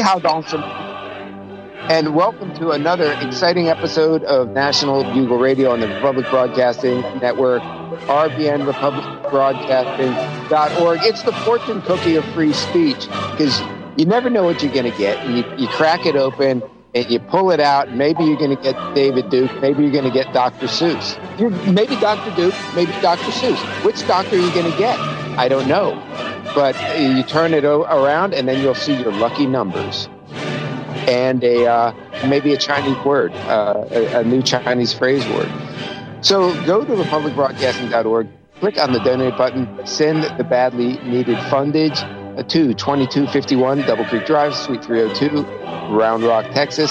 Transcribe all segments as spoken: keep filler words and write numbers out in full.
hao donc, and welcome to another exciting episode of National Bugle Radio on the Republic Broadcasting Network, R B N Republic Broadcasting dot org. It's the fortune cookie of free speech, because you never know what you're going to get. And you, you crack it open, and you pull it out, and maybe you're going to get David Duke, maybe you're going to get Doctor Seuss. You're, maybe Doctor Duke, maybe Doctor Seuss. Which doctor are you going to get? I don't know. But you turn it o- around, and then you'll see your lucky numbers. And a uh, maybe a Chinese word, uh, a, a new Chinese phrase word. So go to Republic Broadcasting dot org, click on the donate button, send the badly needed fundage to twenty-two fifty-one Double Creek Drive, Suite three oh two, Round Rock, Texas,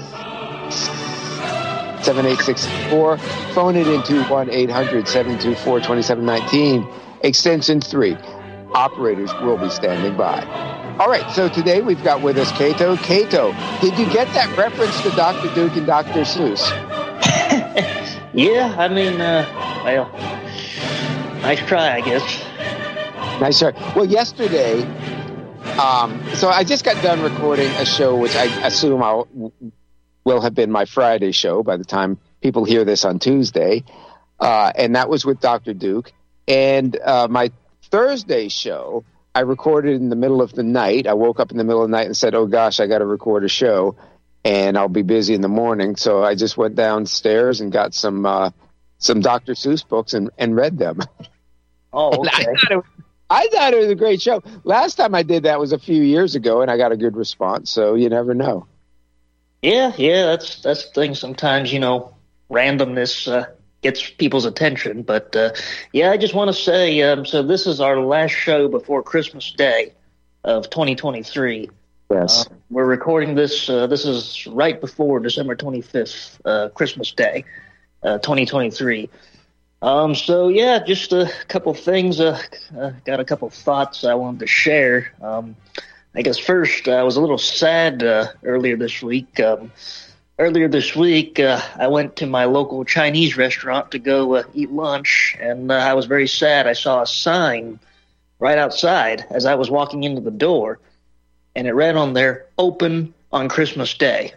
seven eight six four. Phone it into one eight hundred seven two four two seven one nine, extension three. Operators will be standing by. All right, so today we've got with us Cato. Cato, did you get that reference to Doctor Duke and Doctor Seuss? Yeah, I mean, uh, well, nice try, I guess. Nice try. Well, yesterday, um, so I just got done recording a show, which I assume I'll, will have been my Friday show by the time people hear this on Tuesday, uh, and that was with Doctor Duke. And uh, my Thursday show, I recorded in the middle of the night. I woke up in the middle of the night and said, oh gosh, I got to record a show and I'll be busy in the morning. So I just went downstairs and got some uh, some Doctor Seuss books and, and read them. Oh, okay. I, thought it was, I thought it was a great show. Last time I did that was a few years ago and I got a good response. So you never know. Yeah, yeah, that's, that's the thing. Sometimes, you know, randomness uh, gets people's attention. But, uh, yeah, I just want to say, um, so this is our last show before Christmas Day of twenty twenty-three. Yes. Uh, we're recording this. Uh, this is right before December twenty-fifth, uh, Christmas Day, uh, twenty twenty-three. Um, so, yeah, just a couple things. Uh, uh, got a couple thoughts I wanted to share. Um, I guess first, I was a little sad uh, earlier this week. Um, Earlier this week, uh, I went to my local Chinese restaurant to go uh, eat lunch, and uh, I was very sad. I saw a sign right outside as I was walking into the door, and it read on there, open on Christmas Day.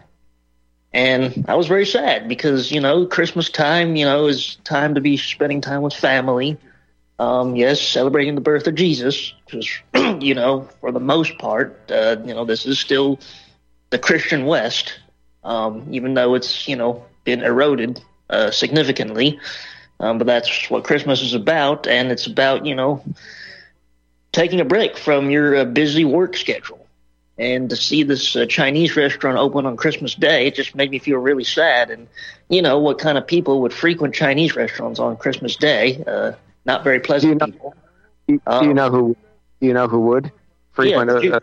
And I was very sad because, you know, Christmas time, you know, is time to be spending time with family. Um, yes, celebrating the birth of Jesus, because, you know, for the most part, uh, you know, this is still the Christian West. Um, even though it's, you know, been eroded uh, significantly. Um, but that's what Christmas is about, and it's about, you know, taking a break from your uh, busy work schedule. And to see this uh, Chinese restaurant open on Christmas Day, it just made me feel really sad. And, you know, what kind of people would frequent Chinese restaurants on Christmas Day? Uh, not very pleasant do you know, people. Do, um, do you know who? Do you know who would frequent? Yeah,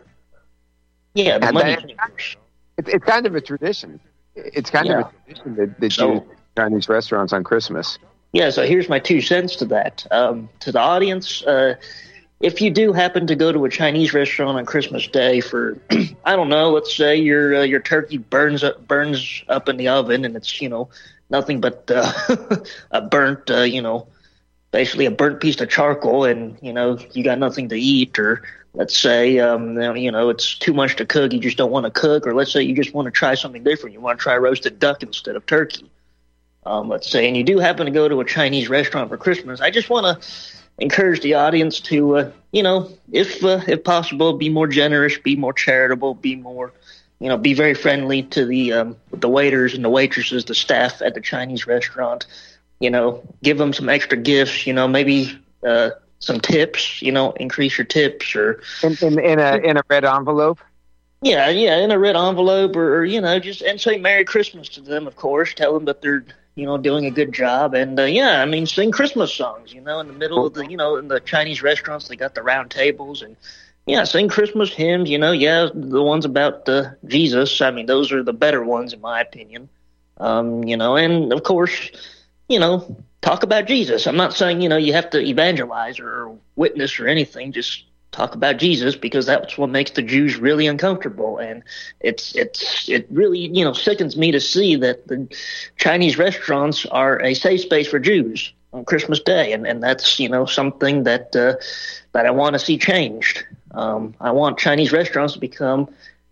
a, a, yeah the money that, changers. It's, it's kind of a tradition. It's kind Yeah. of a tradition that, that So- you Chinese restaurants on Christmas. Yeah, so here's my two cents to that. Um, to the audience, uh, if you do happen to go to a Chinese restaurant on Christmas Day for, I don't know, let's say your uh, your turkey burns up burns up in the oven and it's, you know, nothing but uh, a burnt, uh, you know, basically a burnt piece of charcoal, and, you know, you got nothing to eat, or let's say, um, you know, it's too much to cook, you just don't want to cook, or let's say you just want to try something different, you want to try roasted duck instead of turkey. Um, let's say, and you do happen to go to a Chinese restaurant for Christmas, I just want to encourage the audience to, uh, you know, if uh, if possible, be more generous, be more charitable, be more, you know, be very friendly to the um, the waiters and the waitresses, the staff at the Chinese restaurant. You know, give them some extra gifts. You know, maybe uh, some tips. You know, increase your tips, or In, in, in a in a red envelope. yeah, yeah, in a red envelope, or, or you know, just and say Merry Christmas to them. Of course, tell them that they're, you know, doing a good job. And, uh, yeah, I mean, sing Christmas songs, you know, in the middle of the, you know, in the Chinese restaurants, they got the round tables, and, yeah, sing Christmas hymns, you know, yeah, the ones about uh, Jesus. I mean, those are the better ones, in my opinion. Um, you know, and, of course, you know, talk about Jesus. I'm not saying, you know, you have to evangelize or witness or anything. Just talk about Jesus, because that's what makes the Jews really uncomfortable. And it's it's it really, you know, sickens me to see that the Chinese restaurants are a safe space for Jews on Christmas Day, and, and that's, you know, something that uh, that I want to see changed. Um, I want Chinese restaurants to become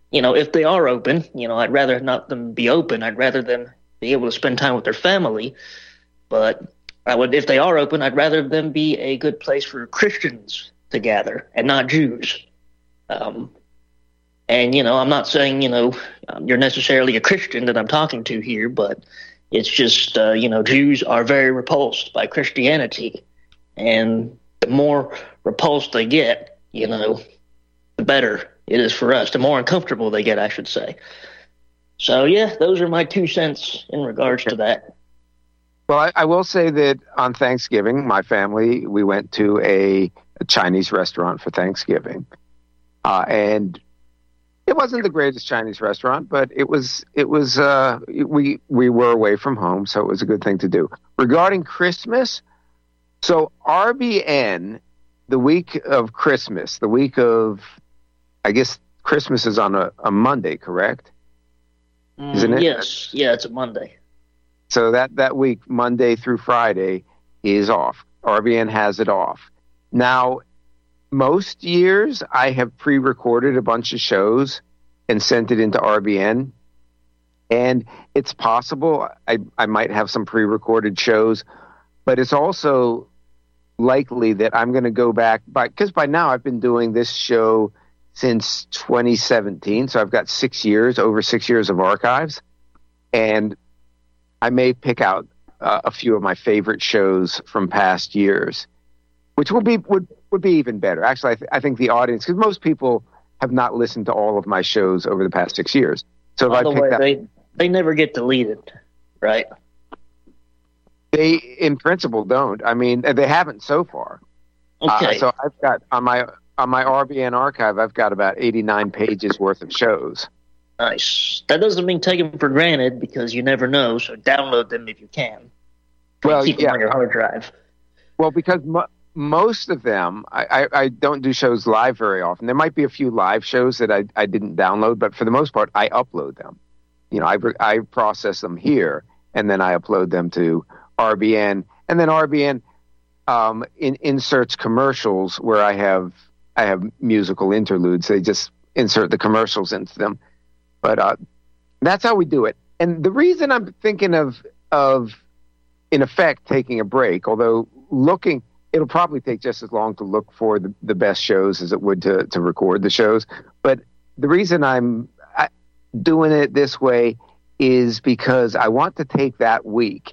you know, if they are open, you know, I'd rather not them be open. I'd rather them be able to spend time with their family. But I would, if they are open, I'd rather them be a good place for Christians to gather and not Jews. Um, and, you know, I'm not saying, you know, um, you're necessarily a Christian that I'm talking to here, but it's just, uh, you know, Jews are very repulsed by Christianity. And the more repulsed they get, you know, the better it is for us. The more uncomfortable they get, I should say. So, yeah, those are my two cents in regards to that. Well, I, I will say that on Thanksgiving, my family, we went to a, a Chinese restaurant for Thanksgiving. Uh, and it wasn't the greatest Chinese restaurant, but it was, it was, uh, we, we were away from home, so it was a good thing to do. Regarding Christmas, so R B N, the week of Christmas, the week of, I guess Christmas is on a, a Monday, correct? Isn't it? Yes. Yeah, it's a Monday. So that, that week, Monday through Friday, is off. R B N has it off. Now, most years, I have pre-recorded a bunch of shows and sent it into R B N. And it's possible I, I might have some pre-recorded shows, but it's also likely that I'm going to go back, by because by now I've been doing this show since twenty seventeen. So I've got six years, over six years of archives. And I may pick out uh, a few of my favorite shows from past years, which would be would, would be even better. Actually, I, th- I think the audience, because most people have not listened to all of my shows over the past six years. So if By I the pick way, that, they they never get deleted, right? they in principle don't. I mean, they haven't so far. Okay. Uh, so I've got on my on my R B N archive, I've got about eighty-nine pages worth of shows. Nice. That doesn't mean take them for granted because you never know. So download them if you can. Well, keep them yeah. on your hard drive. Well, because mo- most of them, I, I, I don't do shows live very often. There might be a few live shows that I, I didn't download, but for the most part, I upload them. You know, I, I process them here, and then I upload them to R B N, and then R B N um, in, inserts commercials where I have I have musical interludes. They just insert the commercials into them. But uh, that's how we do it. And the reason I'm thinking of of in effect taking a break, although looking, it'll probably take just as long to look for the, the best shows as it would to, to record the shows. But the reason I'm I, doing it this way is because I want to take that week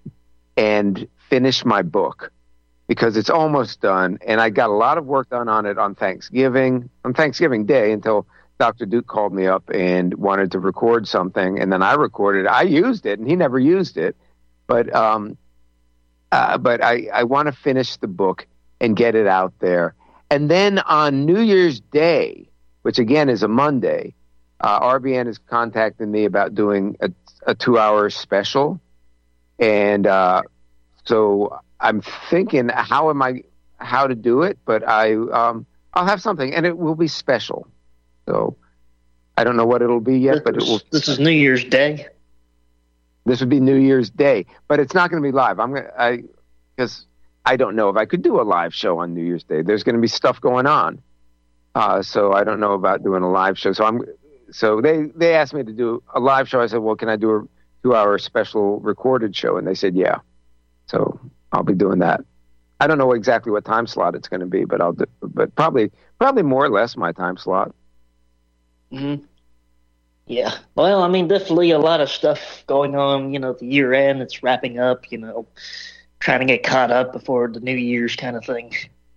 and finish my book, because it's almost done. And I got a lot of work done on it on Thanksgiving, on Thanksgiving Day, until Doctor Duke called me up and wanted to record something. And then I recorded it. I used it and he never used it. But, um, uh, but I, I want to finish the book and get it out there. And then on New Year's Day, which again is a Monday, uh, R B N has contacted me about doing a, a two hour special. And, uh, so I'm thinking how am I, how to do it, but I, um, I'll have something and it will be special. So I don't know what it'll be yet, but it will. This is New Year's Day. This would be New Year's Day, but it's not going to be live. I'm going to, I, because I don't know if I could do a live show on New Year's Day. There's going to be stuff going on. Uh, so I don't know about doing a live show. So I'm, so they, they asked me to do a live show. I said, well, can I do a two hour special recorded show? And they said, yeah. So I'll be doing that. I don't know exactly what time slot it's going to be, but I'll do, but probably, probably more or less my time slot. Mm-hmm. Yeah. Well, I mean, definitely a lot of stuff going on, you know, the year end, it's wrapping up, you know, trying to get caught up before the New Year's kind of thing.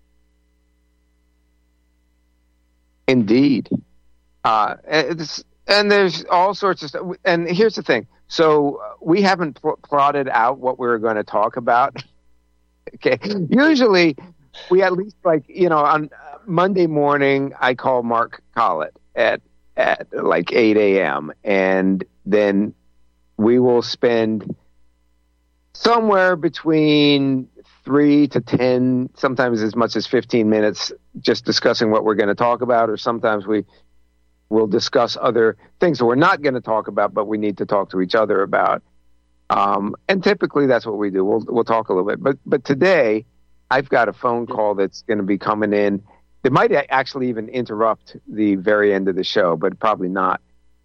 Indeed. Uh, it's, and there's all sorts of stuff. And here's the thing. So we haven't pl- plotted out what we're going to talk about. Okay. Usually we at least, like, you know, on Monday morning, I call Mark Collett at, at like eight a.m. and then we will spend somewhere between three to ten, sometimes as much as fifteen minutes just discussing what we're going to talk about, or sometimes we will discuss other things that we're not going to talk about, but we need to talk to each other about. Um, and typically that's what we do. We'll, we'll talk a little bit, but, but today I've got a phone call that's going to be coming in. It might actually even interrupt the very end of the show, but probably not.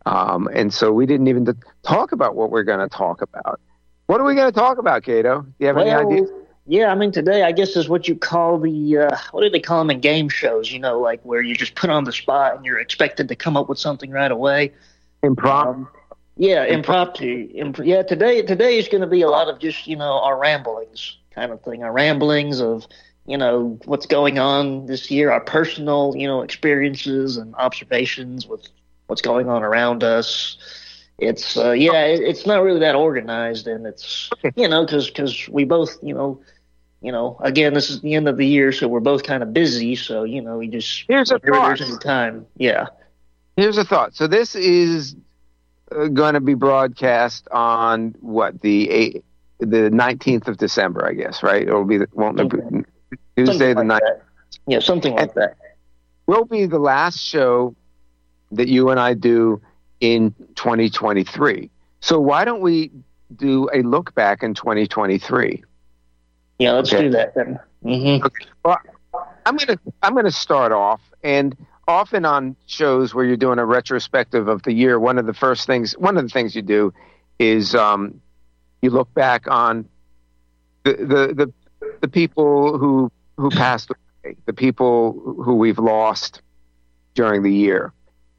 Um, and so we didn't even talk about what we're going to talk about. What are we going to talk about, Cato? Do you have Well, any idea? yeah, I mean, today I guess is what you call the, uh, what do they call them in game shows, you know, like where you just put on the spot and you're expected to come up with something right away. Impromptu. Um, yeah, impromptu. Imp- yeah, today today is going to be a lot of just, you know, our ramblings kind of thing, our ramblings of, you know, what's going on this year, our personal, you know, experiences and observations with what's going on around us. It's, uh, yeah, it, it's not really that organized, and it's, you know, because because we both, you know, you know, again, this is the end of the year, so we're both kind of busy, so, you know, we just, Here's a whenever thought. there's any time, yeah. Here's a thought. So this is uh, going to be broadcast on what, the eight, the nineteenth of December, I guess, right? It'll be the, won't it be Something- Tuesday something the like ninth. that. Yeah, something like that. Will be the last show that you and I do in twenty twenty-three. So why don't we do a look back in twenty twenty-three? Yeah, let's Okay. do that then. Mm-hmm. Okay. Well, I'm gonna I'm gonna start off, and often on shows where you're doing a retrospective of the year, one of the first things one of the things you do is um, you look back on the the the, the people who who passed away, the people who we've lost during the year.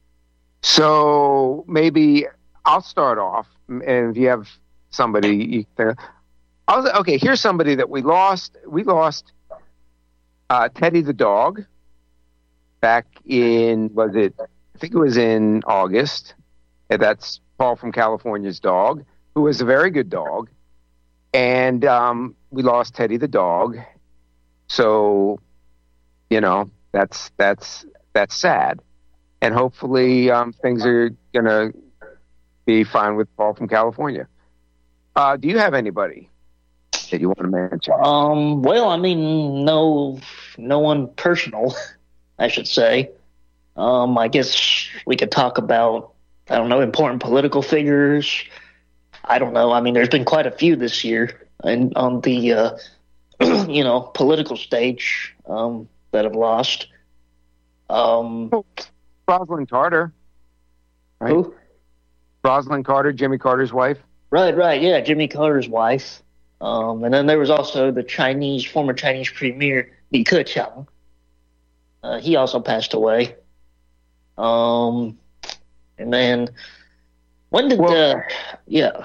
So maybe I'll start off, and if you have somebody, you can, I'll, okay, here's somebody that we lost. We lost uh, Teddy the dog back in, was it, I think it was in August. And that's Paul from California's dog, who was a very good dog. And um, we lost Teddy the dog. So, you know, that's, that's, that's sad. And hopefully um, things are going to be fine with Paul from California. Uh, do you have anybody that you want to mention? Um, well, I mean, no, no one personal, I should say. Um, I guess we could talk about, I don't know, important political figures. I don't know. I mean, there's been quite a few this year, and on the, uh, you know, political stage um, that have lost. Um, Rosalind Carter, right? who? Rosalind Carter, Jimmy Carter's wife. Right, right, yeah, Jimmy Carter's wife. Um, and then there was also the Chinese, former Chinese premier, Li Keqiang. Uh, he also passed away. Um, and then, when did, Well- uh, yeah.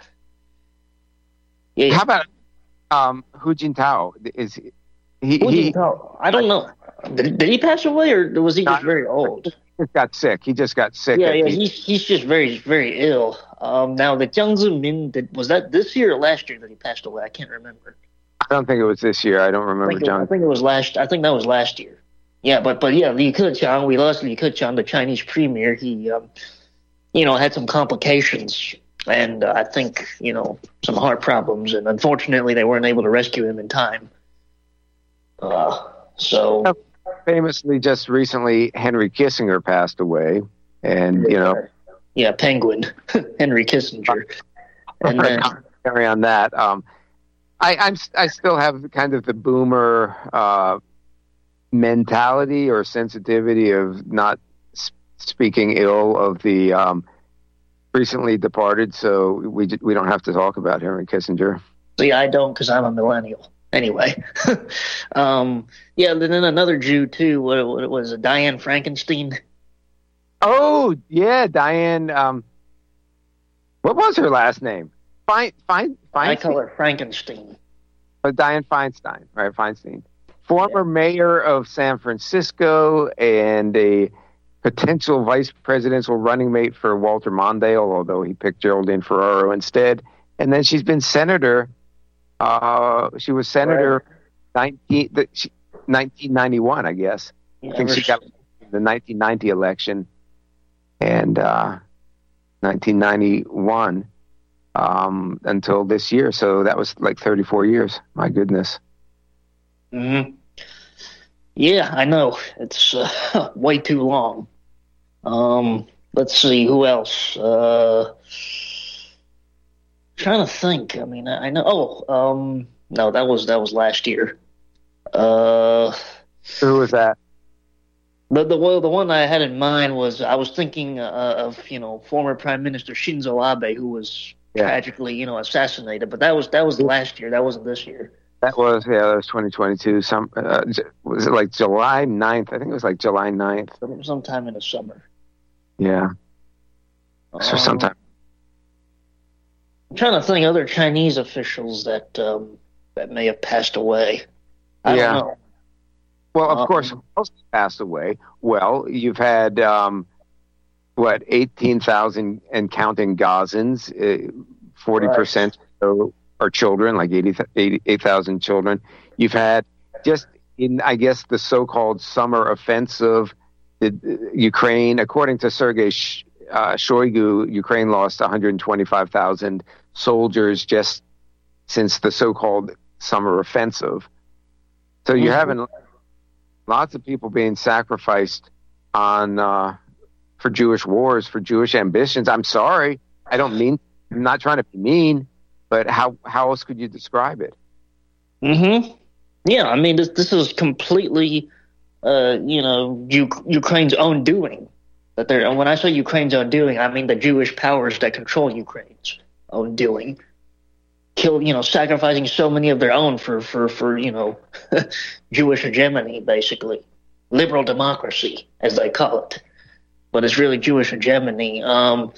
Yeah, How about um, Hu Jintao? Is he? He, Hu he Jintao. I don't know. Did, did he pass away, or was he just very old? just got sick. He just got sick. Yeah, at yeah, the- he's he's just very very ill. Um, now the Jiang Zemin, did, was that this year or last year that he passed away? I can't remember. I don't think it was this year. I don't I remember, think, it, I John. think it was last. I think that was last year. Yeah, but but yeah, Li Keqiang, we lost Li Keqiang, the Chinese premier. He, um, you know, had some complications, and uh, I think you know some heart problems, and unfortunately they weren't able to rescue him in time. Uh, so. Oh. Famously, just recently, Henry Kissinger passed away, and you know, yeah, Penguin, Henry Kissinger, and then carry on that. Um, I, I'm I still have kind of the boomer uh, mentality or sensitivity of not s- speaking ill of the um, recently departed, so we we don't have to talk about Henry Kissinger. see, I don't because I'm a millennial. Anyway, um, yeah, then another Jew too. What, what was it? Diane Frankenstein. Oh yeah, Diane. Um, what was her last name? Fine, fine, fine. I call her Frankenstein. But Diane Feinstein, right? Feinstein, former mayor of San Francisco and a potential vice presidential running mate for Walter Mondale, although he picked Geraldine Ferraro instead. And then she's been senator. Uh, she was senator nineteen, the, she, nineteen ninety-one, I guess. Yeah, I think she got the nineteen ninety election and uh, nineteen ninety-one um, until this year. So that was like thirty-four years. My goodness. Mm-hmm. Yeah, I know. It's uh, way too long. Um, let's see who else. Uh, trying to think. I mean, I, I know. Oh, um, no, that was that was last year. Uh, Who was that? The the well, the one I had in mind was I was thinking uh, of you know former Prime Minister Shinzo Abe, who was Yeah. tragically you know assassinated, but that was that was last year. That wasn't this year. That was, yeah, that was twenty twenty-two. Some, uh, was it like July ninth? I think it was like July ninth. Sometime in the summer. Yeah. Um, so sometime. I'm trying to think other Chinese officials that um, that may have passed away. I Yeah. don't know. Well, of Um, course, who else passed away? Well, you've had, um, what, eighteen thousand and counting Gazans, uh, forty percent right. are children, like eighty-eight thousand children. You've had just in, I guess, the so-called summer offensive, the, Ukraine, according to Sergei Sh- uh, Shoigu, Ukraine lost one hundred twenty-five thousand soldiers just since the so-called summer offensive. So you're mm-hmm. having lots of people being sacrificed on uh, for Jewish wars, for Jewish ambitions. I'm sorry. I don't mean, I'm not trying to be mean, but how, how else could you describe it? Mm-hmm. Yeah, I mean, this this is completely, uh, you know, U- Ukraine's own doing. That they're, and when I say Ukraine's own doing, I mean the Jewish powers that control Ukraine's own doing. Kill, you know, sacrificing so many of their own for, for, for you know, Jewish hegemony, basically. Liberal democracy, as they call it. But it's really Jewish hegemony. Um,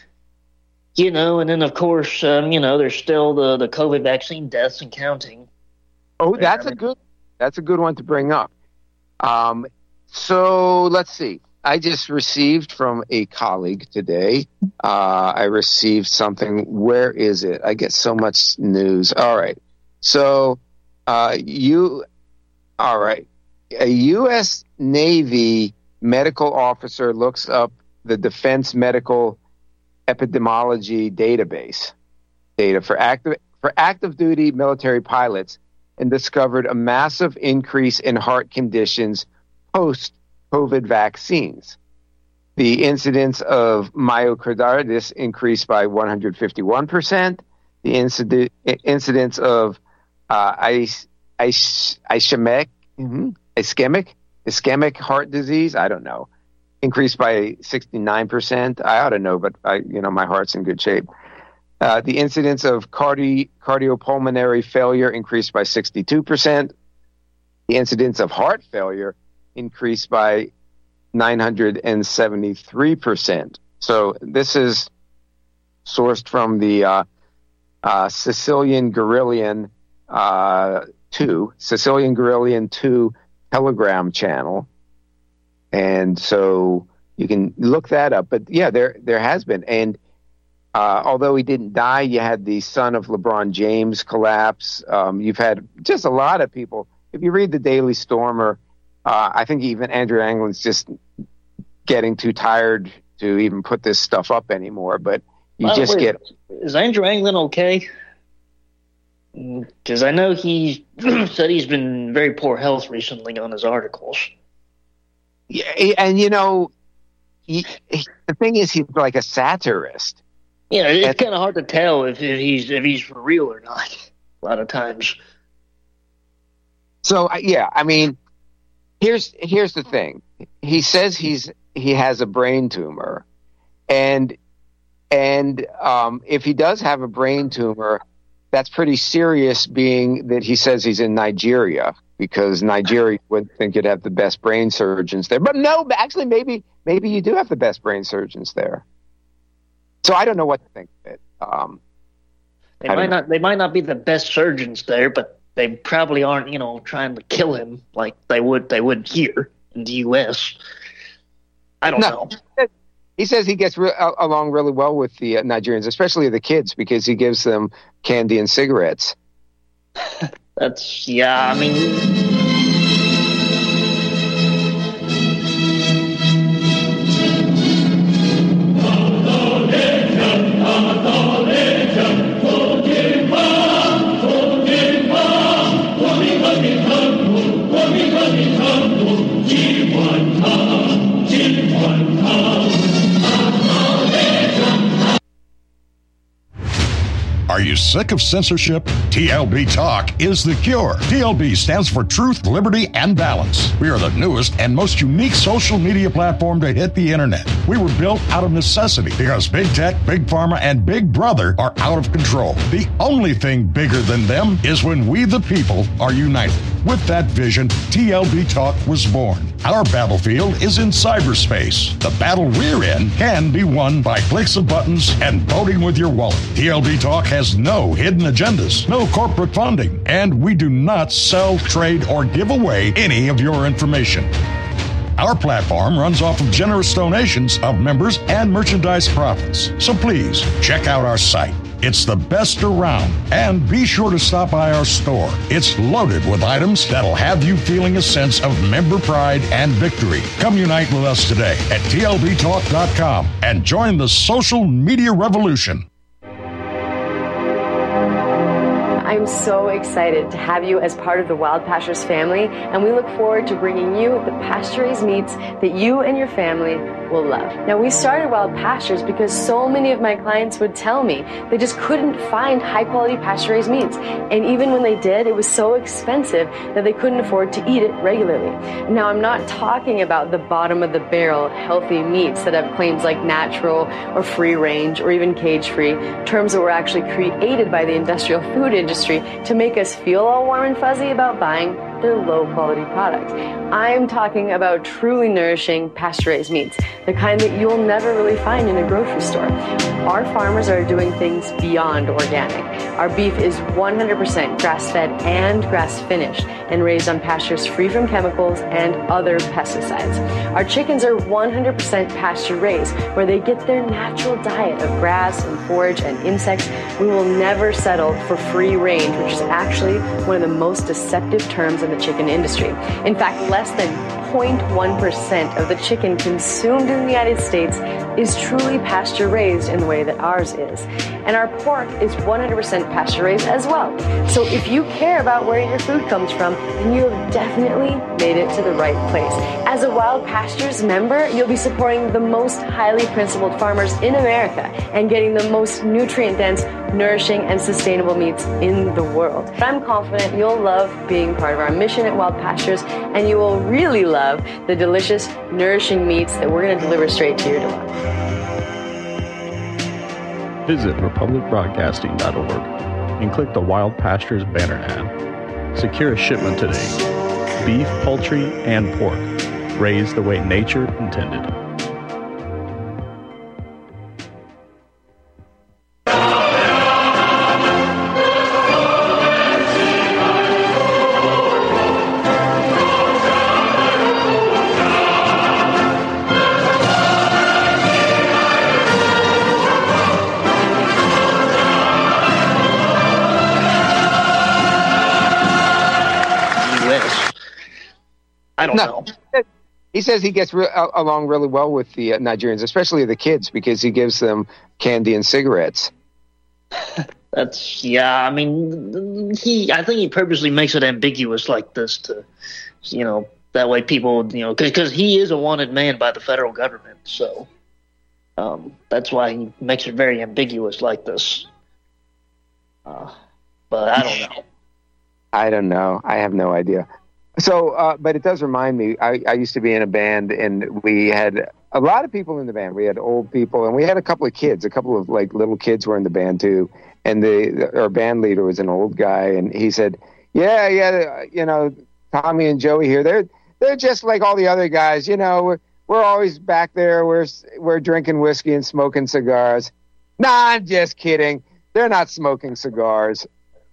you know, and then, of course, um, you know, there's still the, the COVID vaccine deaths and counting. Oh, that's a good, that's a good one to bring up. Um, so let's see. I just received from a colleague today. Uh, I received something. Where is it? I get so much news. All right. So, uh, you, all right. A U S Navy medical officer looks up the Defense Medical Epidemiology database data for active, for active duty military pilots and discovered a massive increase in heart conditions post COVID vaccines. The incidence of myocarditis increased by one hundred fifty-one percent. The incident, incidence of uh, is, is, ischemic, mm-hmm, ischemic, ischemic heart disease, I don't know, increased by sixty-nine percent. I ought to know, but I, you know, my heart's in good shape. Uh, the incidence of cardi, cardiopulmonary failure increased by sixty-two percent. The incidence of heart failure increased by nine hundred seventy-three percent. So this is sourced from the uh, uh, Sicilian Guerrillian uh, two, Sicilian Guerrillian two Telegram channel. And so you can look that up. But yeah, there there has been. And uh, although he didn't die, you had the son of LeBron James collapse. Um, you've had just a lot of people. If you read the Daily Stormer, Uh, I think even Andrew Anglin's just getting too tired to even put this stuff up anymore. But you well, just wait, get. Is Andrew Anglin okay? Because I know he said he's been in very poor health recently on his articles. Yeah, and you know, he, he, the thing is, he's like a satirist. Yeah, it's kind of hard to tell if, if he's if he's for real or not. A lot of times. So yeah, I mean. Here's here's the thing. He says he's he has a brain tumor, and and um, if he does have a brain tumor, that's pretty serious. Being that he says he's in Nigeria, because Nigeria would think you'd have the best brain surgeons there. But no, actually, maybe maybe you do have the best brain surgeons there. So I don't know what to think of it. Um, they might not they might not be the best surgeons there, but they probably aren't, you know, trying to kill him like they would they would here in the U S. I don't no. know. He says he gets re- along really well with the uh, Nigerians, especially the kids, because he gives them candy and cigarettes. That's, yeah, I mean... Are you sick of censorship? T L B Talk is the cure. T L B stands for Truth, Liberty, and Balance. We are the newest and most unique social media platform to hit the internet. We were built out of necessity because big tech, big pharma, and big brother are out of control. The only thing bigger than them is when we the people are united. With that vision, T L B Talk was born. Our battlefield is in cyberspace. The battle we're in can be won by clicks of buttons and voting with your wallet. T L B Talk has no hidden agendas, no corporate funding, and we do not sell, trade, or give away any of your information. Our platform runs off of generous donations of members and merchandise profits. So please check out our site. It's the best around. And be sure to stop by our store. It's loaded with items that'll have you feeling a sense of member pride and victory. Come unite with us today at T L B talk dot com and join the social media revolution. I'm so excited to have you as part of the Wild Pastures family, and we look forward to bringing you the pasture-raised meats that you and your family will love. Now, we started Wild Pastures because so many of my clients would tell me they just couldn't find high-quality pasture-raised meats, and even when they did, it was so expensive that they couldn't afford to eat it regularly. Now, I'm not talking about the bottom-of-the-barrel healthy meats that have claims like natural or free-range or even cage-free, terms that were actually created by the industrial food industry to make us feel all warm and fuzzy about buying their low-quality products. I'm talking about truly nourishing pasture-raised meats, the kind that you'll never really find in a grocery store. Our farmers are doing things beyond organic. Our beef is one hundred percent grass-fed and grass-finished and raised on pastures free from chemicals and other pesticides. Our chickens are one hundred percent pasture-raised, where they get their natural diet of grass and forage and insects. We will never settle for free range, which is actually one of the most deceptive terms in the chicken industry. In fact, less than zero point one percent of the chicken consumed in the United States is truly pasture-raised in the way that ours is. And our pork is one hundred percent pasture-raised as well. So if you care about where your food comes from, then you have definitely made it to the right place. As a Wild Pastures member, you'll be supporting the most highly principled farmers in America and getting the most nutrient-dense, nourishing, and sustainable meats in the world. But I'm confident you'll love being part of our mission at Wild Pastures, and you will really love the delicious, nourishing meats that we're going to deliver straight to your door. Visit republic broadcasting dot org and click the Wild Pastures banner ad. Secure a shipment today. Beef, poultry, and pork, raised the way nature intended. I don't no, know. He says he gets re- along really well with the uh, Nigerians, especially the kids, because he gives them candy and cigarettes. That's yeah. I mean, he. I think he purposely makes it ambiguous like this to, you know, that way people, you know, because he is a wanted man by the federal government. So, um, that's why he makes it very ambiguous like this. Uh, but I don't know. I don't know. I have no idea. So, uh, but it does remind me, I, I used to be in a band, and we had a lot of people in the band. We had old people, and we had a couple of kids. A couple of like little kids were in the band too. And the, the our band leader was an old guy, and he said, "Yeah, yeah, you know, Tommy and Joey here, they're they're just like all the other guys. You know, we're we're always back there. We're we're drinking whiskey and smoking cigars. Nah, I'm just kidding. They're not smoking cigars."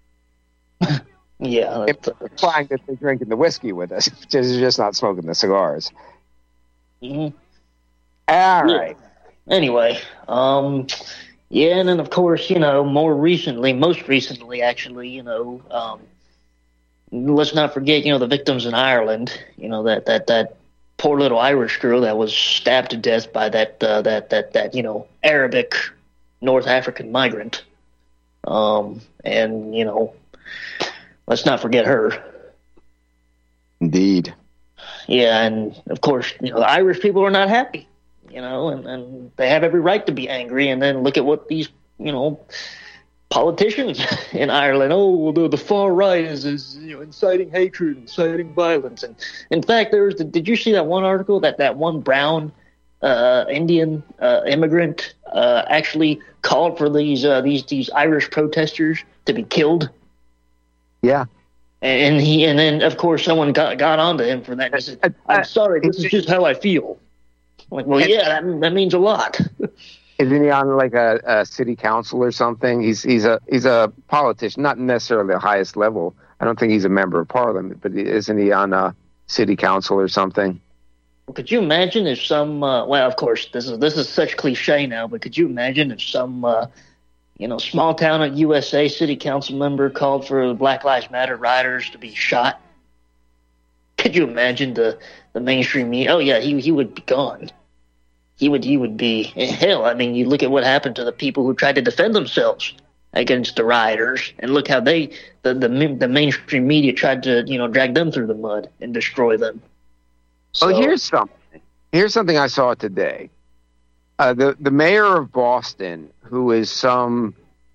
Yeah, it's implying that they're drinking the whiskey with us, just just not smoking the cigars. Mm-hmm. All right. Yeah. Anyway, um, yeah, and then of course, you know, more recently, most recently, actually, you know, um, let's not forget, you know, the victims in Ireland. You know, that that that poor little Irish girl that was stabbed to death by that uh, that that that you know Arabic North African migrant. Um, and you know. Let's not forget her. Indeed. Yeah, and of course, you know, the Irish people are not happy, you know, and, and they have every right to be angry. And then look at what these, you know, politicians in Ireland. Oh, well, the, the far right is, is you know, inciting hatred, inciting violence. And in fact, there was the, did you see that one article that that one brown uh, Indian uh, immigrant uh, actually called for these uh, these these Irish protesters to be killed? Yeah. And he and then of course someone got got onto him for that. He said, "I'm sorry, this is just how I feel." I'm like, well, yeah, that, that means a lot. Isn't he on like a, a city council or something? He's he's a he's a politician, not necessarily the highest level. I don't think he's a member of parliament, but isn't he on a city council or something? Could you imagine if some? Uh, well, of course, this is this is such cliche now, but could you imagine if some, uh, you know, small town U S A city council member called for the Black Lives Matter rioters to be shot? Could you imagine the the mainstream media? Oh yeah, he he would be gone. He would he would be hell. I mean, you look at what happened to the people who tried to defend themselves against the rioters, and look how they the the, the mainstream media tried to you know drag them through the mud and destroy them. So, oh, here's something. Here's something I saw today. Uh, the the mayor of Boston, who is some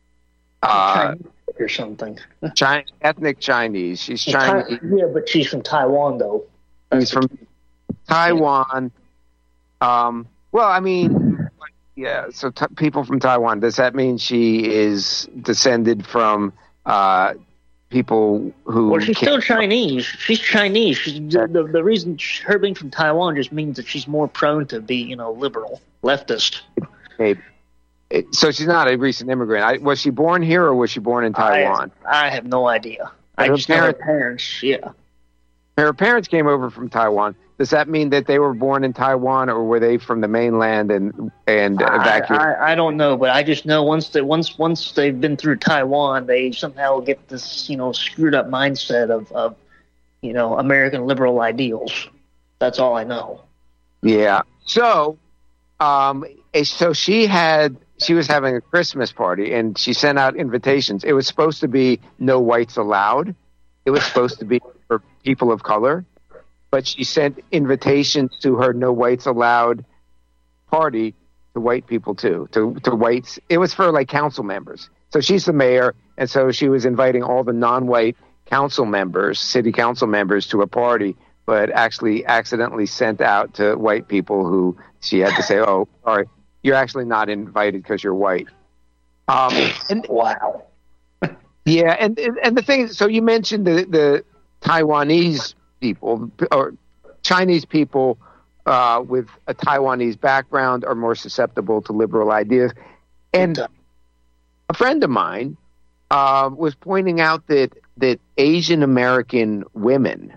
uh, or something, China, ethnic Chinese. She's she's Chinese. Thai, yeah, but she's from Taiwan, though. That's She's from Taiwan. Um, well, I mean, yeah. So t- people from Taiwan. Does that mean she is descended from uh, people who? Well, she's still Chinese. She's Chinese. She's, the, the the reason her being from Taiwan just means that she's more prone to be, you know, liberal, leftist. Maybe. So she's not a recent immigrant. I, was she born here or was she born in Taiwan? I, I have no idea. I her just know her parents, parents. Yeah. Her parents came over from Taiwan. Does that mean that they were born in Taiwan, or were they from the mainland and and evacuated? I, I, I don't know, but I just know once they once once they've been through Taiwan, they somehow get this you know screwed up mindset of, of you know American liberal ideals. That's all I know. Yeah. So, um, so she had she was having a Christmas party, and she sent out invitations. It was supposed to be no whites allowed. It was supposed to be for people of color. But she sent invitations to her No Whites Allowed party to white people too, to to whites. It was for like council members. So she's the mayor, and so she was inviting all the non-white council members, city council members, to a party, but actually accidentally sent out to white people who she had to say, "Oh, sorry, you're actually not invited because you're white." Um, and wow. Yeah, and and the thing. So you mentioned the the Taiwanese people or Chinese people uh, with a Taiwanese background are more susceptible to liberal ideas. And a friend of mine uh, was pointing out that that Asian American women,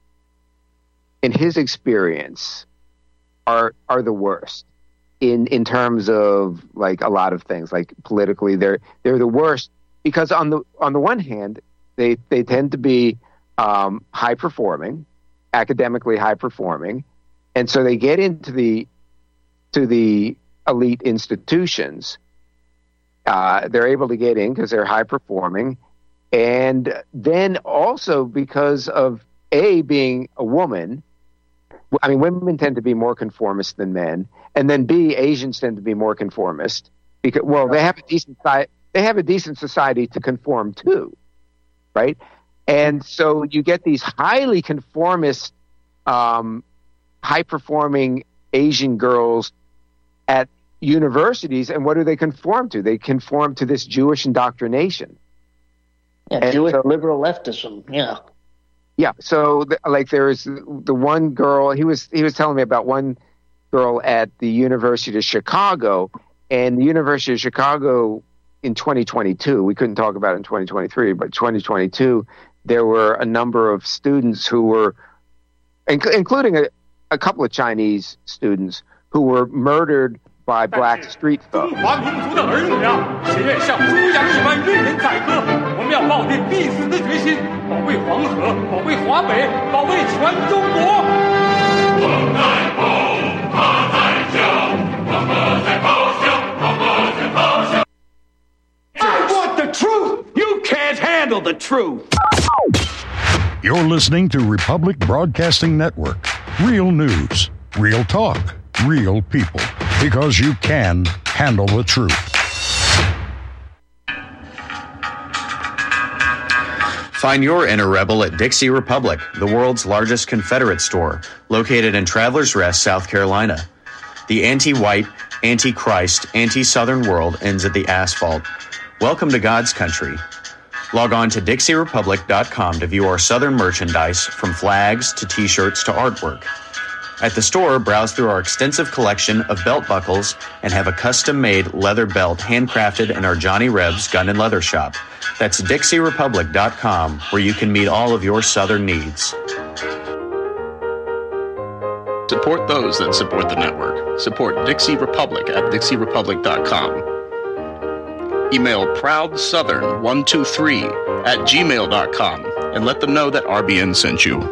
in his experience, are are the worst in in terms of like a lot of things. Like politically, they're they're the worst because on the on the one hand, they they tend to be Um, high performing, academically high performing, and so they get into the to the elite institutions. Uh, they're able to get in because they're high performing, and then also because of A, being a woman. I mean, women tend to be more conformist than men, and then B, Asians tend to be more conformist because well, they have a decent they have a decent society to conform to, right? And so you get these highly conformist, um, high-performing Asian girls at universities, and what do they conform to? They conform to this Jewish indoctrination. Yeah, and Jewish so, liberal leftism. Yeah. Yeah. So, the, like, there's the one girl. He was he was telling me about one girl at the University of Chicago, and the University of Chicago in twenty twenty-two. We couldn't talk about it in twenty twenty-three, but twenty twenty-two. There were a number of students who were, inc- including a, a couple of Chinese students, who were murdered by black street thugs. I want the truth! You can't handle the truth! You're listening to Republic Broadcasting Network. Real news, real talk, real people. Because you can handle the truth. Find your inner rebel at Dixie Republic, the world's largest Confederate store, located in Travelers Rest, South Carolina. The anti-white, anti-Christ, anti-Southern world ends at the asphalt. Welcome to God's country. Log on to Dixie Republic dot com to view our Southern merchandise, from flags to t-shirts to artwork. At the store, browse through our extensive collection of belt buckles and have a custom-made leather belt handcrafted in our Johnny Rebs Gun and Leather Shop. That's Dixie Republic dot com, where you can meet all of your Southern needs. Support those that support the network. Support Dixie Republic at Dixie Republic dot com. Email proud southern one two three at gmail dot com and let them know that R B N sent you.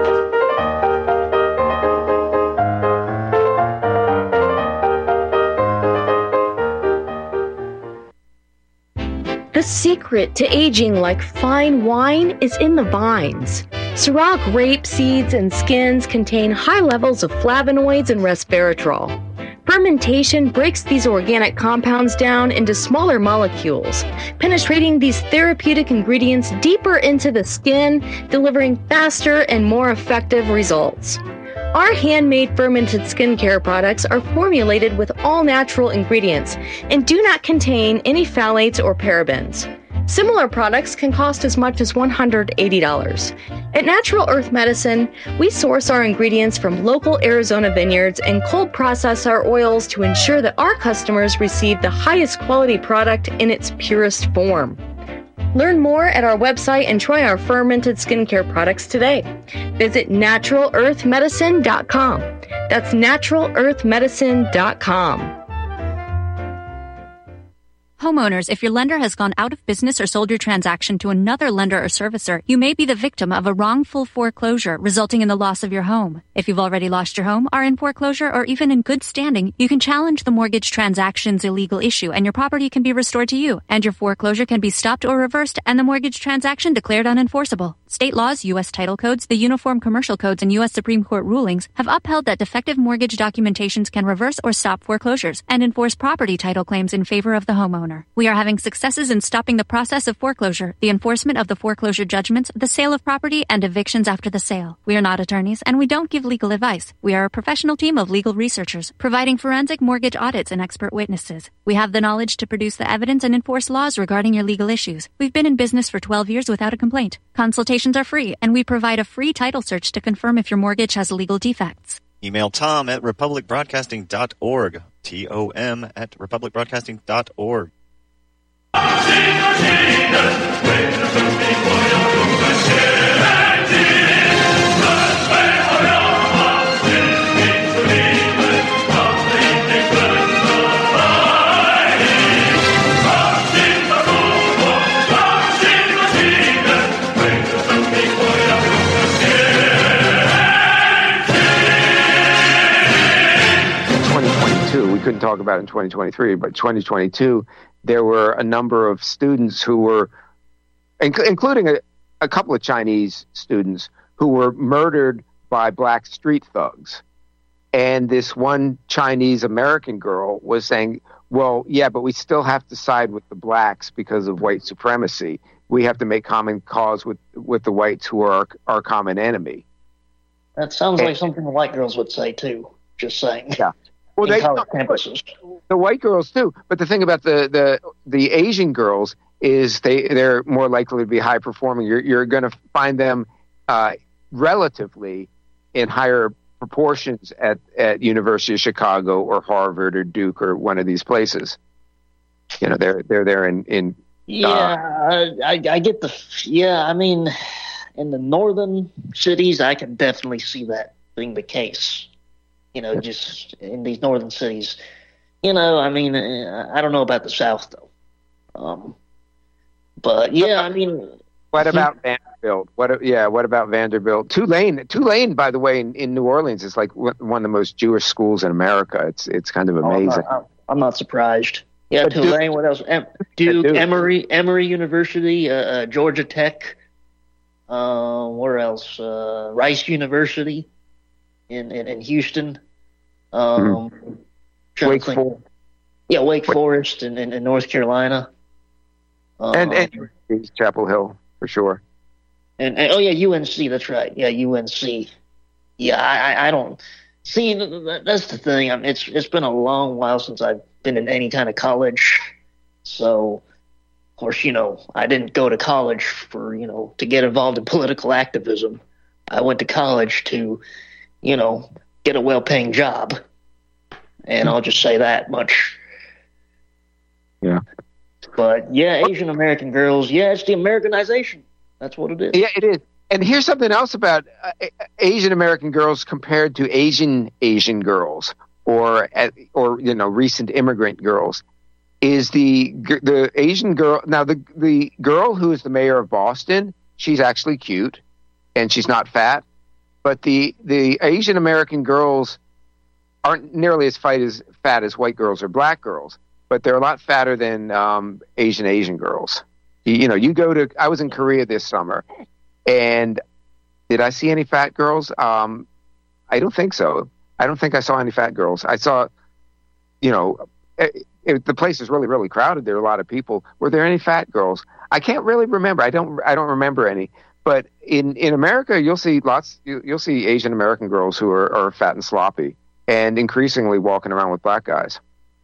The secret to aging like fine wine is in the vines. Syrah grape seeds and skins contain high levels of flavonoids and resveratrol. Fermentation breaks these organic compounds down into smaller molecules, penetrating these therapeutic ingredients deeper into the skin, delivering faster and more effective results. Our handmade fermented skincare products are formulated with all natural ingredients and do not contain any phthalates or parabens. Similar products can cost as much as one hundred eighty dollars. At Natural Earth Medicine, we source our ingredients from local Arizona vineyards and cold process our oils to ensure that our customers receive the highest quality product in its purest form. Learn more at our website and try our fermented skincare products today. Visit natural earth medicine dot com. That's natural earth medicine dot com. Homeowners, if your lender has gone out of business or sold your transaction to another lender or servicer, you may be the victim of a wrongful foreclosure resulting in the loss of your home. If you've already lost your home, are in foreclosure, or even in good standing, you can challenge the mortgage transaction's illegal issue and your property can be restored to you, and your foreclosure can be stopped or reversed and the mortgage transaction declared unenforceable. State laws, U S title codes, the Uniform Commercial Codes, and U S Supreme Court rulings have upheld that defective mortgage documentations can reverse or stop foreclosures and enforce property title claims in favor of the homeowner. We are having successes in stopping the process of foreclosure, the enforcement of the foreclosure judgments, the sale of property, and evictions after the sale. We are not attorneys, and we don't give legal advice. We are a professional team of legal researchers, providing forensic mortgage audits and expert witnesses. We have the knowledge to produce the evidence and enforce laws regarding your legal issues. We've been in business for twelve years without a complaint. Consultations are free, and we provide a free title search to confirm if your mortgage has legal defects. Email Tom at republic broadcasting dot org. T O M at republic broadcasting dot org. We couldn't talk about it in twenty twenty-three, but twenty twenty-two, there were a number of students who were, inc- including a, a couple of Chinese students, who were murdered by black street thugs. And this one Chinese American girl was saying, well, yeah, but we still have to side with the blacks because of white supremacy. We have to make common cause with, with the whites who are our, our common enemy. That sounds and, like something the white girls would say, too. Just saying. Yeah. Well, they, campuses. The white girls too, but the thing about the, the, the Asian girls is they they're more likely to be high performing. You're you're going to find them uh, relatively in higher proportions at, at University of Chicago or Harvard or Duke or one of these places. You know, they're they're there in in. Yeah, uh, I I get the yeah. I mean, in the northern cities, I can definitely see that being the case. You know, just in these northern cities. You know, I mean, I don't know about the South, though. Um, but, yeah, I mean... What about Vanderbilt? What? Yeah, what about Vanderbilt? Tulane, Tulane, by the way, in, in New Orleans is like one of the most Jewish schools in America. It's it's kind of amazing. Oh, I'm, not, I'm not surprised. Yeah, but Tulane, Duke, what else? Em, Duke, Duke, Emory, Emory University, uh, uh, Georgia Tech. Uh, where else? Uh, Rice University in, in, in Houston. Um, mm-hmm. Wake Forest. Yeah, Wake Forest in, in, in North Carolina. Um, and, and Chapel Hill, for sure. And, and oh yeah, U N C. That's right. Yeah, U N C. Yeah, I, I, I don't see. That's the thing. I mean, it's it's been a long while since I've been in any kind of college. So, of course, you know, I didn't go to college for you know to get involved in political activism. I went to college to, you know, get a well-paying job. And I'll just say that much. Yeah. But yeah, Asian American girls. Yeah, it's the Americanization. That's what it is. Yeah, it is. And here's something else about uh, Asian American girls compared to Asian Asian girls, or or you know recent immigrant girls, is the the Asian girl. Now the the girl who is the mayor of Boston, she's actually cute, and she's not fat. But the the Asian American girls aren't nearly as fat as fat as white girls or black girls, but they're a lot fatter than um, Asian Asian girls. You, you know, you go to. I was in Korea this summer. And did I see any fat girls? Um, I don't think so. I don't think I saw any fat girls. I saw, you know, it, it, the place is really, really crowded. There are a lot of people. Were there any fat girls? I can't really remember. I don't. I don't remember any. But in, in America, you'll see lots. You, you'll see Asian American girls who are, are fat and sloppy, and increasingly walking around with black guys.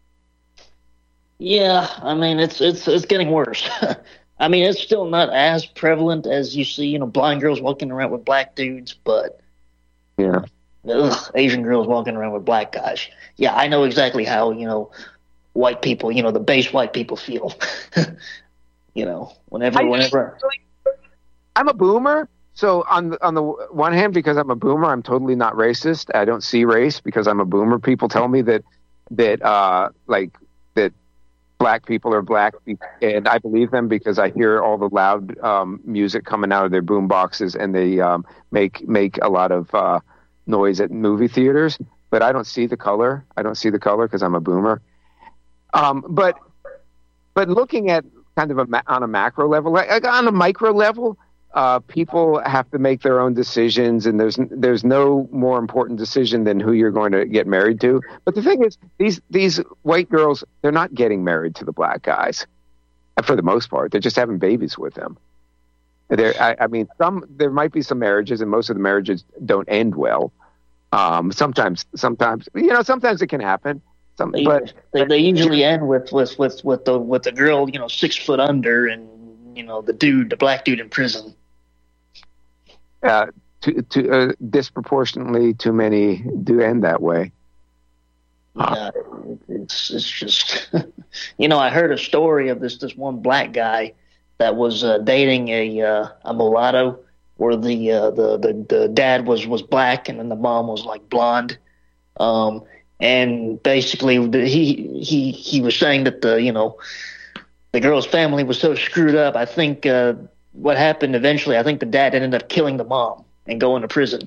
Yeah, I mean it's it's it's getting worse. I mean, it's still not as prevalent as you see, you know, blind girls walking around with black dudes, but yeah, ugh, Asian girls walking around with black guys. Yeah, I know exactly how, you know, white people, you know, the base white people feel. you know, whenever, I, whenever. I'm a boomer, so on the, on the one hand, because I'm a boomer, I'm totally not racist. I don't see race because I'm a boomer. People tell me that that uh, like that. Black people are black, and I believe them because I hear all the loud um, music coming out of their boom boxes, and they um, make make a lot of uh, noise at movie theaters. But I don't see the color. I don't see the color because I'm a boomer. Um, but but looking at kind of a ma- on a macro level, like on a micro level, uh, people have to make their own decisions, and there's there's no more important decision than who you're going to get married to. But the thing is, these these white girls, they're not getting married to the black guys, for the most part. They're just having babies with them. There, I, I mean, some there might be some marriages, and most of the marriages don't end well. Um, sometimes, sometimes you know, sometimes it can happen. Some, they, but they, they usually end with with with with the with the girl, you know, six foot under, and you know, the dude, the black dude in prison. Uh, to, to, uh, disproportionately too many do end that way. Yeah, it's it's just, you know, I heard a story of this this one black guy that was uh, dating a uh, a mulatto, where the, uh, the the the dad was was black and then the mom was like blonde, um, and basically the, he he he was saying that the you know the girl's family was so screwed up. I think. Uh, What happened eventually, I think the dad ended up killing the mom and going to prison.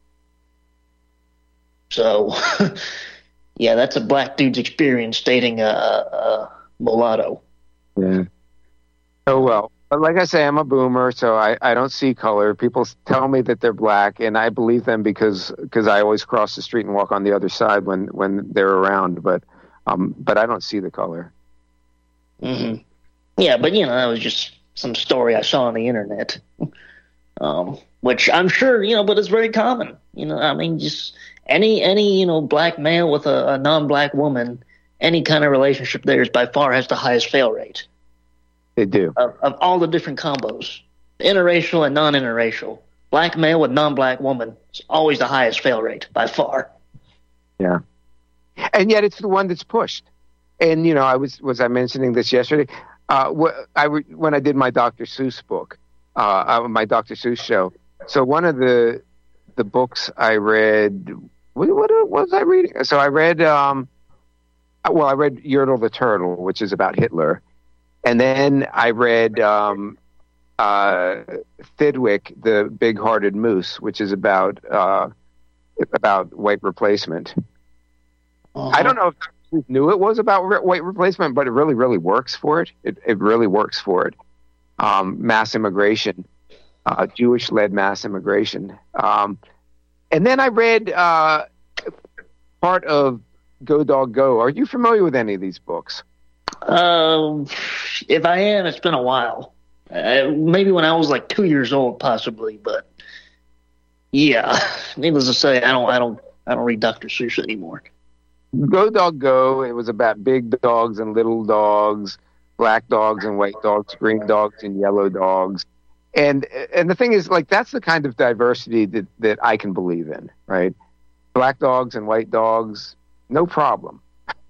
So, yeah, that's a black dude's experience dating a, a mulatto. Yeah. Oh, well. But like I say, I'm a boomer, so I, I don't see color. People tell me that they're black, and I believe them because because I always cross the street and walk on the other side when, when they're around. But um, but I don't see the color. Mm-hmm. Yeah, but, you know, that was just some story I saw on the internet, um, which I'm sure, you know, but it's very common. You know, I mean, just any, any, you know, black male with a, a non-black woman, any kind of relationship there is by far has the highest fail rate. They do. Of, of all the different combos, interracial and non-interracial. Black male with non-black woman is always the highest fail rate by far. Yeah. And yet it's the one that's pushed. And, you know, I was, was I mentioning this yesterday? Uh, I, when I did my Doctor Seuss book, uh, my Doctor Seuss show. So one of the the books I read, what, what was I reading? So I read, um, well, I read Yertle the Turtle, which is about Hitler. And then I read um, uh, Thidwick, the Big-Hearted Moose, which is about uh, about white replacement. Uh-huh. I don't know if I knew it was about re- white replacement, but it really, really works for it. It, it really works for it. Um, mass immigration, uh, Jewish-led mass immigration. Um, and then I read uh, part of Go Dog Go. Are you familiar with any of these books? Um, if I am, it's been a while. Uh, maybe when I was like two years old, possibly, but yeah. Needless to say, I don't, I don't, I don't read Doctor Seuss anymore. Go Dog Go. It was about big dogs and little dogs, black dogs and white dogs, green dogs and yellow dogs. And and the thing is, like, that's the kind of diversity that, that I can believe in, right? Black dogs and white dogs, no problem.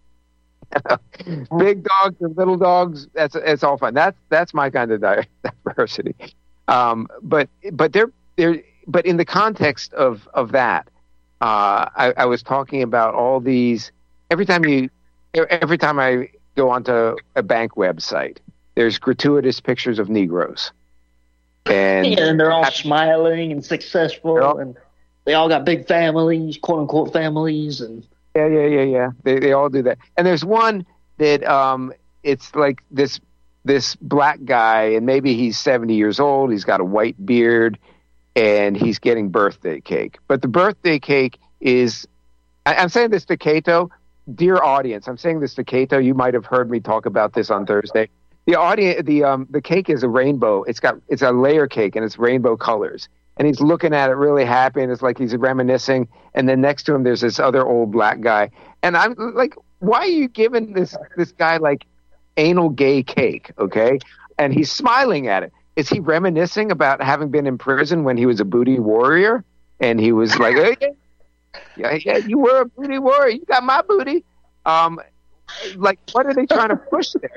Big dogs and little dogs, that's it's all fine. That's that's my kind of di- diversity. Um, but but they're they're but in the context of of that, uh, I, I was talking about all these. Every time you, every time I go onto a bank website, there's gratuitous pictures of Negroes. And, yeah, and they're all smiling and successful, all, and they all got big families, quote unquote families, and yeah, yeah, yeah, yeah. They they all do that. And there's one that um, it's like this this black guy, and maybe he's seventy years old. He's got a white beard, and he's getting birthday cake. But the birthday cake is, I, I'm saying this to Cato, dear audience. I'm saying this to Cato. You might have heard me talk about this on Thursday. The audience, the um, the cake is a rainbow. It's got it's a layer cake and it's rainbow colors. And he's looking at it really happy, and it's like he's reminiscing. And then next to him, there's this other old black guy. And I'm like, why are you giving this this guy like anal gay cake? Okay, and he's smiling at it. Is he reminiscing about having been in prison when he was a booty warrior? And he was like, hey, yeah, yeah, you were a booty warrior. You got my booty. Um, like, what are they trying to push there?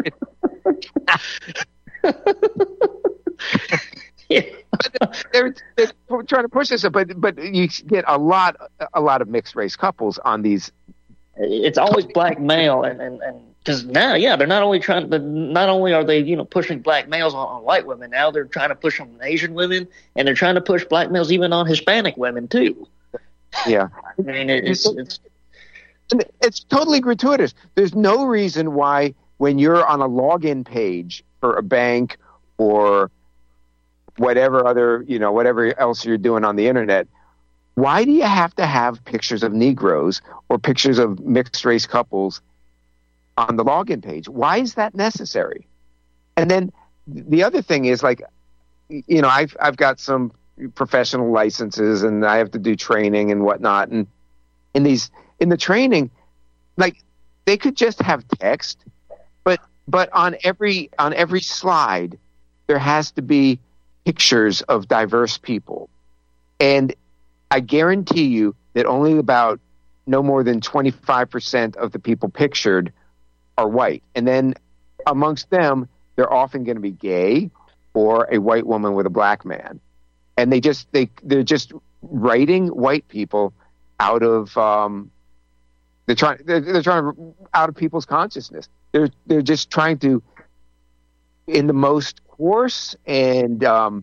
yeah. they're, they're trying to push this, but but you get a lot a lot of mixed race couples on these. It's always black male, and and and because now, yeah, they're not only trying, but not only are they you know pushing black males on, on white women, now they're trying to push on Asian women, and they're trying to push black males even on Hispanic women too. Yeah, I mean it's it's. It's totally gratuitous. There's no reason why when you're on a login page for a bank or whatever other, you know, whatever else you're doing on the internet, why do you have to have pictures of Negroes or pictures of mixed race couples on the login page? Why is that necessary? And then the other thing is, like, you know, I've I've got some professional licenses and I have to do training and whatnot, and in these in the training, like, they could just have text, but but on every on every slide there has to be pictures of diverse people. And I guarantee you that only about no more than twenty-five percent of the people pictured are white. And then amongst them, they're often going to be gay or a white woman with a black man. And they just they they're just writing white people out of um, they're trying they're, they're trying to out of people's consciousness. They're they're just trying to, in the most coarse and um,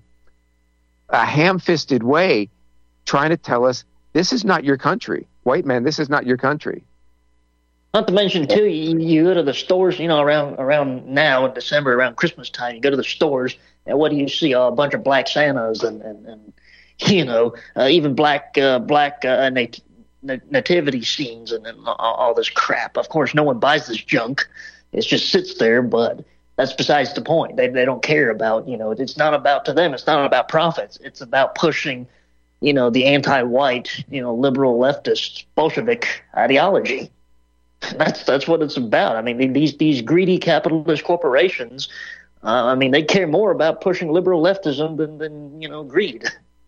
a ham-fisted way, trying to tell us this is not your country, white man. This is not your country. Not to mention too, you, you go to the stores, you know, around around now in December, around Christmas time, you go to the stores, and what do you see? Oh, a bunch of black Santas and and, and you know, uh, even black uh, black uh, nat- nativity scenes and, and all, all this crap. Of course, no one buys this junk. It just sits there, but that's besides the point. They they don't care about, you know, it's not about, to them, it's not about profits. It's about pushing, you know, the anti-white, you know, liberal leftist Bolshevik ideology. That's that's what it's about. I mean, these these greedy capitalist corporations, uh, I mean, they care more about pushing liberal leftism than, than you know, greed.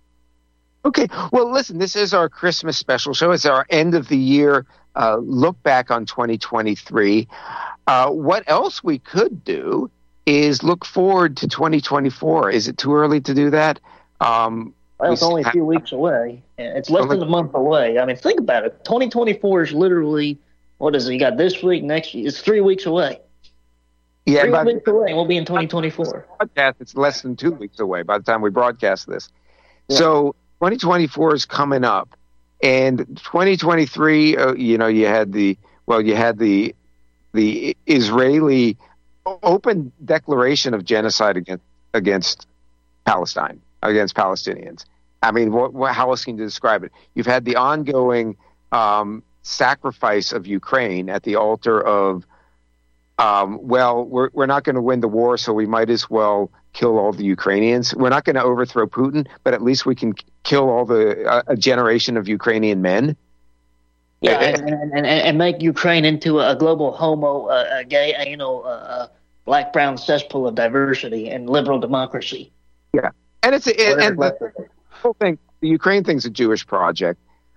Okay, well, listen, this is our Christmas special show. It's our end of the year uh, look back on twenty twenty-three. Uh, what else we could do is look forward to twenty twenty-four. Is it too early to do that? Um, well, it's only a few weeks away. It's less than a month away. I mean, think about it. twenty twenty-four is literally, what is it? You got this week, next week. It's three weeks away. Yeah, three by, weeks away. We'll be in twenty twenty-four. Podcast, it's less than two weeks away by the time we broadcast this. Yeah. So twenty twenty-four is coming up, and twenty twenty-three, uh, you know, you had the well, you had the the Israeli open declaration of genocide against against Palestine, against Palestinians. I mean, what, what, how else can you describe it? You've had the ongoing um, sacrifice of Ukraine at the altar of um, well, we're we're not going to win the war, so we might as well kill all the Ukrainians. We're not going to overthrow Putin, but at least we can kill all the uh, a generation of Ukrainian men. Yeah, and, and, and, and make Ukraine into a global homo, uh, a gay, uh, you know, uh, black brown cesspool of diversity and liberal democracy. Yeah, and it's it, and the whole thing, the Ukraine thing's a Jewish project.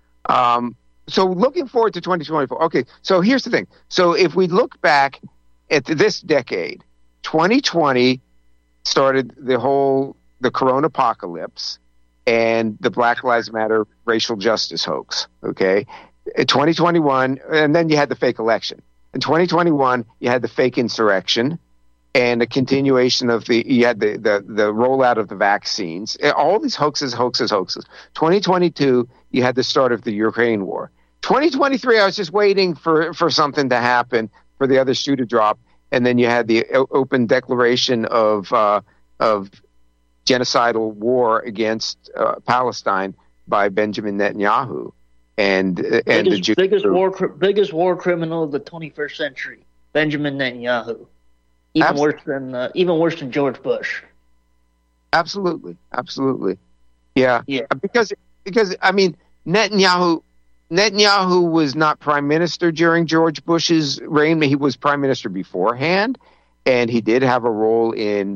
Um, so looking forward to twenty twenty-four. Okay, so here's the thing. So if we look back at this decade, twenty twenty started the whole the Corona apocalypse and the Black Lives Matter racial justice hoax. Okay. In twenty twenty-one, and then you had the fake election. In twenty twenty-one, you had the fake insurrection and a continuation of the, you had the, the, the rollout of the vaccines. All these hoaxes, hoaxes, hoaxes. twenty twenty-two, you had the start of the Ukraine war. twenty twenty-three, I was just waiting for, for something to happen, for the other shoe to drop. And then you had the open declaration of, uh, of genocidal war against uh, Palestine by Benjamin Netanyahu. And and biggest, the Jew- biggest war biggest war criminal of the twenty-first century, Benjamin Netanyahu, even Absolutely. worse than uh, even worse than George Bush. Absolutely, absolutely, yeah, yeah. Because because I mean Netanyahu Netanyahu was not prime minister during George Bush's reign. He was prime minister beforehand, and he did have a role in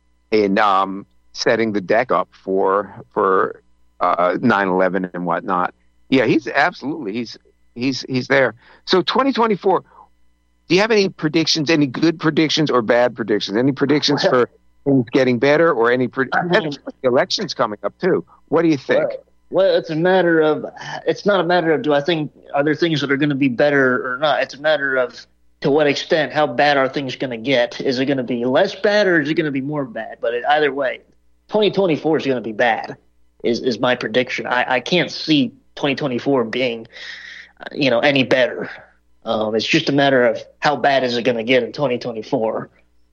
in um, setting the deck up for for uh, nine eleven and whatnot. Yeah, he's absolutely he's he's he's there. So twenty twenty-four, do you have any predictions, any good predictions or bad predictions? Any predictions well, for things getting better or any pre- I mean, the elections coming up too? What do you think? Well, well, it's a matter of it's not a matter of do I think are there things that are going to be better or not? It's a matter of to what extent, how bad are things going to get? Is it going to be less bad or is it going to be more bad? But it, either way, twenty twenty-four is going to be bad. Is is my prediction? I, I can't see twenty twenty-four being, you know, any better. Um, it's just a matter of how bad is it going to get in twenty twenty-four.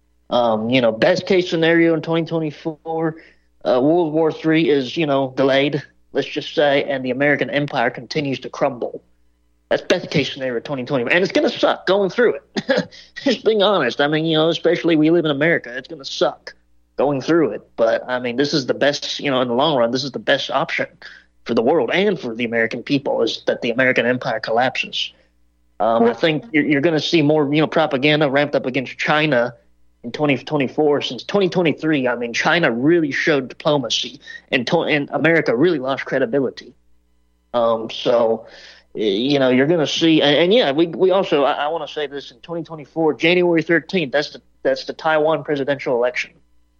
Um, you know, best case scenario in twenty twenty-four, uh, World War Three is, you know, delayed, let's just say, and the American empire continues to crumble. That's best case scenario twenty twenty, and it's going to suck going through it. Just being honest. I mean, you know, especially we live in America, it's going to suck going through it. But I mean, this is the best, you know, in the long run, this is the best option for the world and for the American people is that the American empire collapses. Um, I think you're, you're going to see more, you know, propaganda ramped up against China in twenty twenty-four. Since twenty twenty-three, I mean, China really showed diplomacy, and, to- and America really lost credibility. Um, so, you know, you're going to see, and, and yeah, we we also, I, I want to say this in twenty twenty-four, January thirteenth. That's the that's the Taiwan presidential election.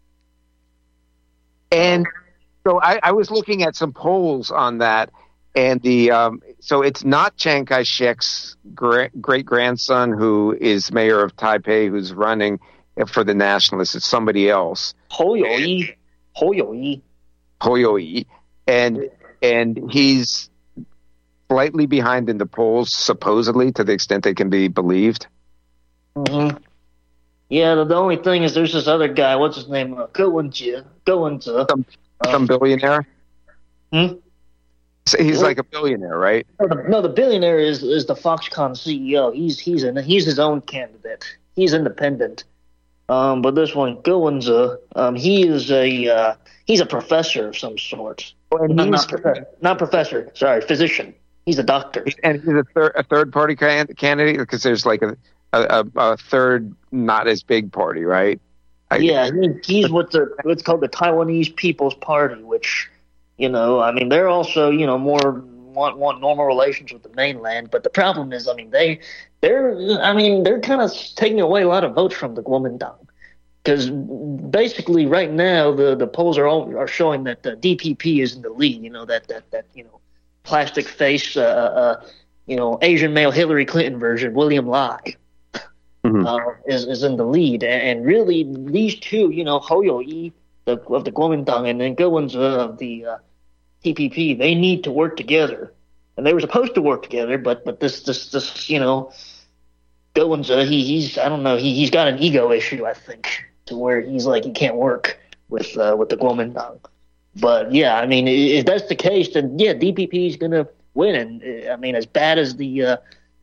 And so I, I was looking at some polls on that, and the um, so it's not Chiang Kai-shek's gra- great grandson who is mayor of Taipei who's running for the nationalists. It's somebody else. Hou You-yi. Hou You-yi. Hou You-yi. And and he's slightly behind in the polls, supposedly, to the extent they can be believed. Mm-hmm. Yeah, the, the only thing is there's this other guy. What's his name? Uh, Ge Wen-je. Ge Wen-je. Some, some billionaire. Hmm? So he's like a billionaire, right? No, the, no, the billionaire is is the Foxconn C E O. He's he's an, he's his own candidate. He's independent. Um, but this one, Ge Wen-je, um, he is a uh, he's a professor of some sort. And not, not, professor, not professor. Sorry, physician. He's a doctor. And he's a, thir- a third party can- candidate because there's like a, a a third not as big party, right? I, yeah, he, he's what the what's called the Taiwanese People's Party, which, you know, I mean, they're also, you know, more want want normal relations with the mainland. But the problem is, I mean, they they're I mean they're kind of taking away a lot of votes from the Kuomintang. Because basically, right now, the, the polls are all, are showing that the D P P is in the lead. You know, that that, that you know, plastic face, uh, uh, you know, Asian male Hillary Clinton version, William Lai, mm-hmm. uh, is is in the lead. And, and really, these two, you know, Hou You-yi the, of the Kuomintang and then Ge Wen-je of the uh, T P P, they need to work together. And they were supposed to work together, but but this this this you know, Ge Wen-je, he he's I don't know, he he's got an ego issue, I think, to where he's like he can't work with uh, with the Kuomintang. But yeah, I mean, if that's the case, then yeah, D P P is gonna win. And I mean, as bad as the uh,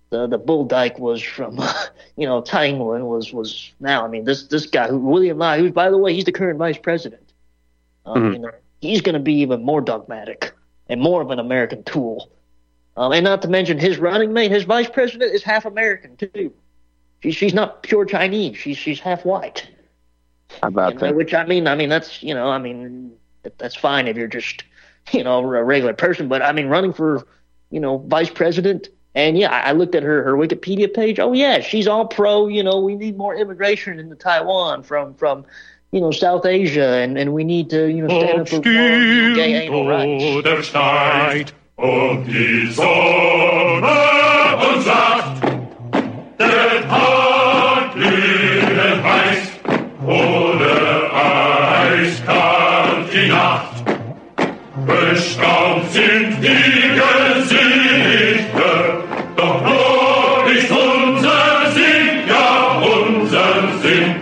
the the bull dyke was from, you know, Taiwan was was now. I mean, this this guy, who William Lai, who, by the way, he's the current vice president. Um, mm-hmm. You know, he's going to be even more dogmatic and more of an American tool. Um, and not to mention his running mate, his vice president is half American too. She, she's not pure Chinese. She's she's half white. How about you know, that? Which I mean, I mean that's you know, I mean that's fine if you're just you know a regular person. But I mean, running for you know vice president, and yeah, I, I looked at her her Wikipedia page. Oh yeah, she's all pro. You know, we need more immigration into Taiwan from from. you know, South Asia, and, and we need to, you know, stand up for more you know, gay anal rights. Der steigt, und die Sonne und sagt, der Tag liegt heiß, oder eiskalt die Nacht. Bestaubt sind die Gesichter, doch nur ist unser Sinn, ja, unser Sinn.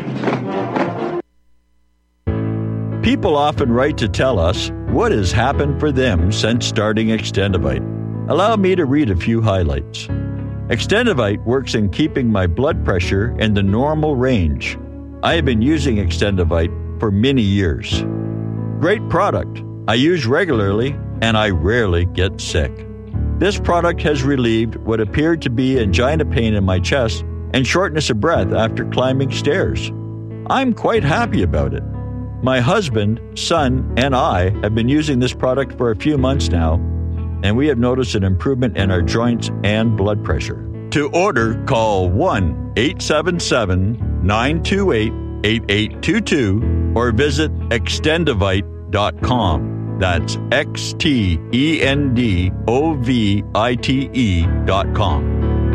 People often write to tell us what has happened for them since starting Extendivite. Allow me to read a few highlights. Extendivite works in keeping my blood pressure in the normal range. I have been using Extendivite for many years. Great product. I use regularly and I rarely get sick. This product has relieved what appeared to be angina pain in my chest and shortness of breath after climbing stairs. I'm quite happy about it. My husband, son, and I have been using this product for a few months now, and we have noticed an improvement in our joints and blood pressure. To order, call one eight seven seven, nine two eight, eight eight two two or visit extendivite dot com. That's X T E N D O V I T E dot com.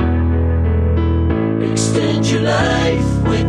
Extend your life with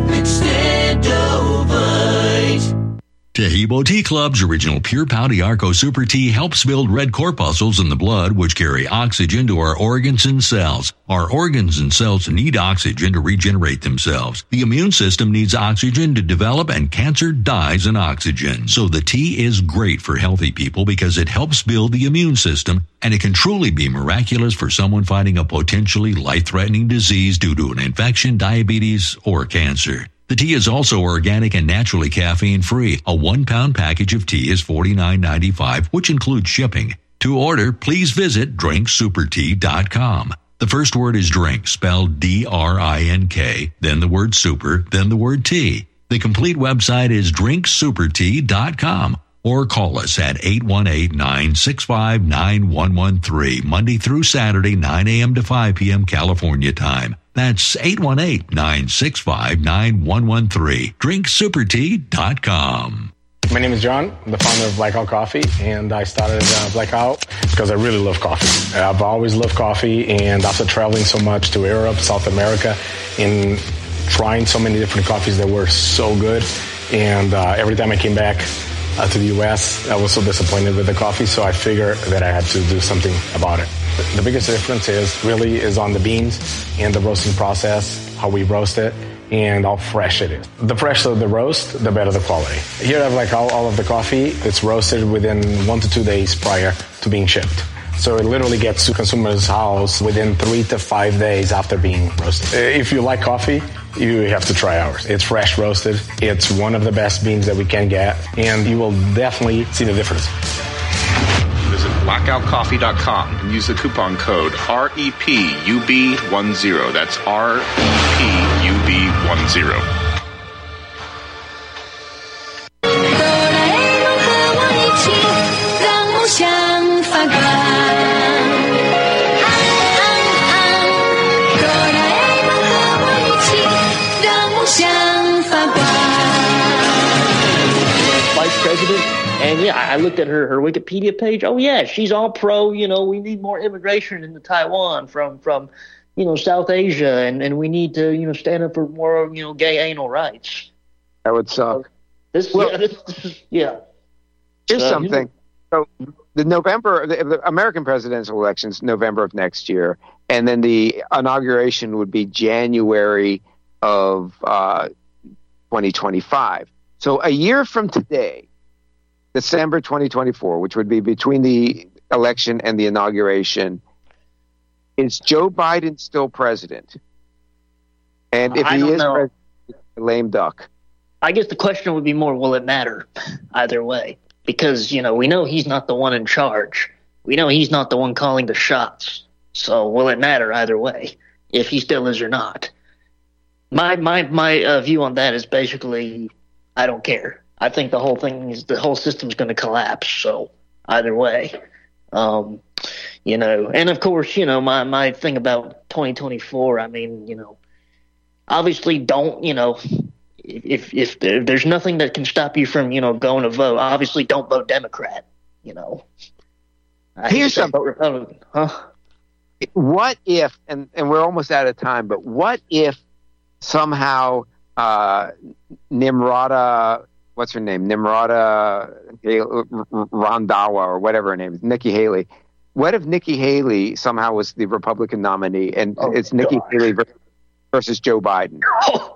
Extendivite. Tahibo Tea Club's original Pure Pouty Arco Super Tea helps build red corpuscles in the blood, which carry oxygen to our organs and cells. Our organs and cells need oxygen to regenerate themselves. The immune system needs oxygen to develop, and cancer dies in oxygen. So the tea is great for healthy people because it helps build the immune system, and it can truly be miraculous for someone fighting a potentially life-threatening disease due to an infection, diabetes, or cancer. The tea is also organic and naturally caffeine-free. A one-pound package of tea is forty-nine ninety-five, which includes shipping. To order, please visit drink super tea dot com. The first word is drink, spelled D R I N K, then the word super, then the word tea. The complete website is drink super tea dot com. Or call us at eight one eight, nine six five, nine one one three, Monday through Saturday, nine a.m. to five p.m. California time. That's eight one eight, nine six five, nine one one three. drink super tea dot com. My name is John. I'm the founder of Blackout Coffee, and I started uh, Blackout because I really love coffee. I've always loved coffee, and after traveling so much to Europe, South America, and trying so many different coffees that were so good, and uh, every time I came back uh, to the U S, I was so disappointed with the coffee, so I figured that I had to do something about it. The biggest difference is really is on the beans and the roasting process, how we roast it, and how fresh it is. The fresher the roast, the better the quality. Here I have like all, all of the coffee. It's roasted within one to two days prior to being shipped. So it literally gets to consumers' house within three to five days after being roasted. If you like coffee, you have to try ours. It's fresh roasted. It's one of the best beans that we can get, and you will definitely see the difference. Visit blackout coffee dot com and use the coupon code R E P U B ten. That's R E P U B ten. Vice President, and yeah, I looked at her, her Wikipedia page. Oh yeah, she's all pro, you know, we need more immigration into Taiwan from, from you know, South Asia, and, and we need to, you know, stand up for more, you know, gay anal rights. That would suck. This, well, yeah, this, this is, yeah. Here's uh, something. So the November, the, the American presidential elections, November of next year, and then the inauguration would be January of uh, twenty twenty-five. So a year from today, December twenty twenty-four, which would be between the election and the inauguration, is Joe Biden still president? And if I he don't is know. president, a lame duck. I guess the question would be more, will it matter either way? Because, you know, we know he's not the one in charge. We know he's not the one calling the shots. So will it matter either way, if he still is or not? My my my uh, view on that is basically, I don't care. I think the whole thing is, the whole system's going to collapse. So either way, um, you know, and of course, you know, my, my thing about twenty twenty-four, I mean, you know, obviously don't, you know, if, if if there's nothing that can stop you from, you know, going to vote, obviously don't vote Democrat, you know. I Here's say some- vote Republican, huh? What if, and, and we're almost out of time, but what if somehow uh, Nimrata, what's her name? Nimrata Randhawa or whatever her name is, Nikki Haley. What if Nikki Haley somehow was the Republican nominee and Oh, it's Nikki gosh. Haley versus Joe Biden? Oh,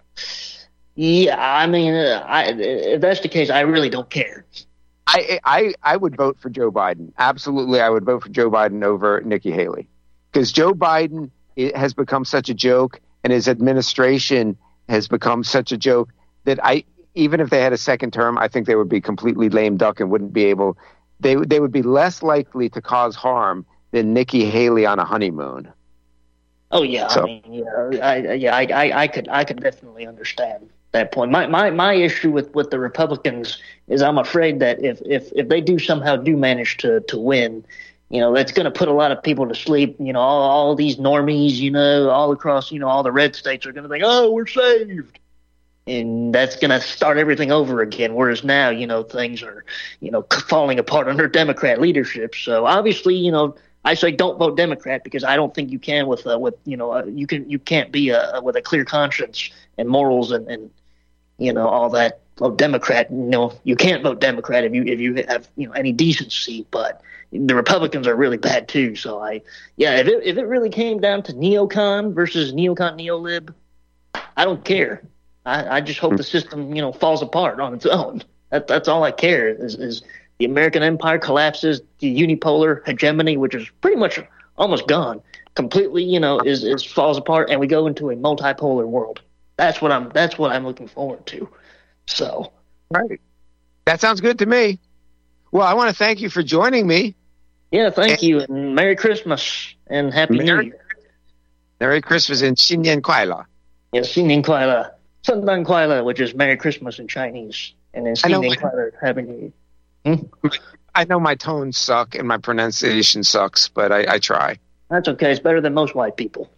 yeah, I mean, uh, I, if that's the case, I really don't care. I, I I would vote for Joe Biden. Absolutely, I would vote for Joe Biden over Nikki Haley. Because Joe Biden it has become such a joke, and his administration has become such a joke that I, even if they had a second term, I think they would be completely lame duck and wouldn't be able. They they would be less likely to cause harm than Nikki Haley on a honeymoon. Oh yeah, So- I mean, yeah, I, yeah, I, I, I could, I could definitely understand that point. My, my, my issue with, with the Republicans is I'm afraid that if, if, if they do somehow do manage to, to win, you know, that's going to put a lot of people to sleep. You know, all, all these normies, you know, all across, you know, all the red states are going to think, oh, we're saved. And that's going to start everything over again. Whereas now, you know, things are, you know, falling apart under Democrat leadership. So obviously, you know, I say don't vote Democrat because I don't think you can with, uh, with you know, uh, you can you can't be a, with a clear conscience and morals and, and you know, all that. Vote Democrat. You know, you can't vote Democrat if you if you have, you know, any decency. But the Republicans are really bad too. So I, yeah, if it if it really came down to neocon versus neocon neolib, I don't care. I, I just hope the system, you know, falls apart on its own. That that's all I care is is the American empire collapses, the unipolar hegemony, which is pretty much almost gone, completely, you know, is, is falls apart, and we go into a multipolar world. That's what I'm. That's what I'm looking forward to. So, right, that sounds good to me. Well, I want to thank you for joining me. Yeah, thank you, and Merry Christmas and Happy Merry, New Year. Merry Christmas and 新年快乐. Yeah, 新年快乐, 圣诞快乐, which is Merry Christmas in Chinese, and then 新年快乐, Happy New Year. Hmm? I know my tones suck and my pronunciation sucks, but I, I try. That's okay. It's better than most white people.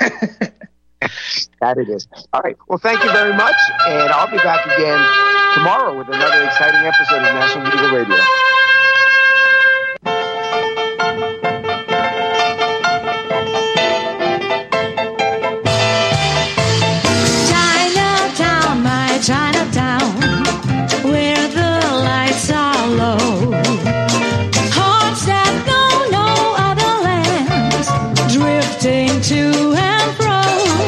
That it is. All right. Well, thank you very much, and I'll be back again tomorrow with another exciting episode of National Legal Radio. Chinatown, my Chinatown, where the lights are low. Hearts that know no other lands, drifting to and fro.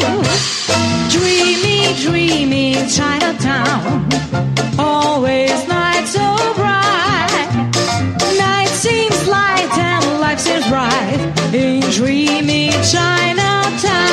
Dreamy, dreamy Chinatown, always night so bright. Night seems light and life seems bright in dreamy Chinatown.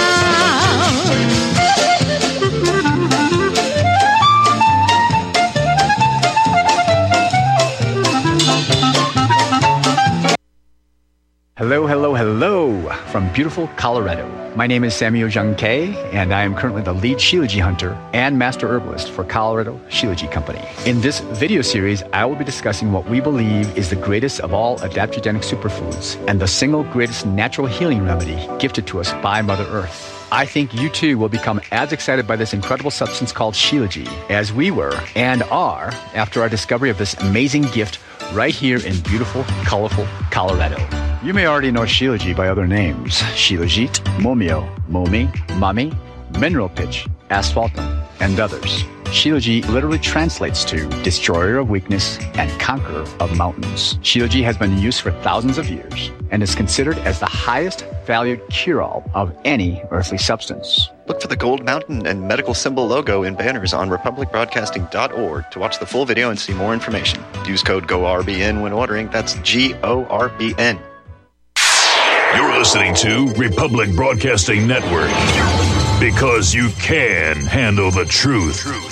Hello, hello, hello from beautiful Colorado. My name is Samuel Jung Kei, and I am currently the lead Shilajit hunter and master herbalist for Colorado Shilajit Company. In this video series, I will be discussing what we believe is the greatest of all adaptogenic superfoods and the single greatest natural healing remedy gifted to us by Mother Earth. I think you too will become as excited by this incredible substance called Shilajit as we were and are after our discovery of this amazing gift right here in beautiful, colorful Colorado. You may already know Shilajit by other names: Shilajit, Momio, Momi, Mami, Mineral Pitch, Asphaltum, and others. Shilajit literally translates to destroyer of weakness and conqueror of mountains. Shilajit has been in use for thousands of years and is considered as the highest valued cure-all of any earthly substance. Look for the Gold Mountain and medical symbol logo in banners on republic broadcasting dot org to watch the full video and see more information. Use code G O R B N when ordering. That's G O R B N. You're listening to Republic Broadcasting Network, because you can handle the truth.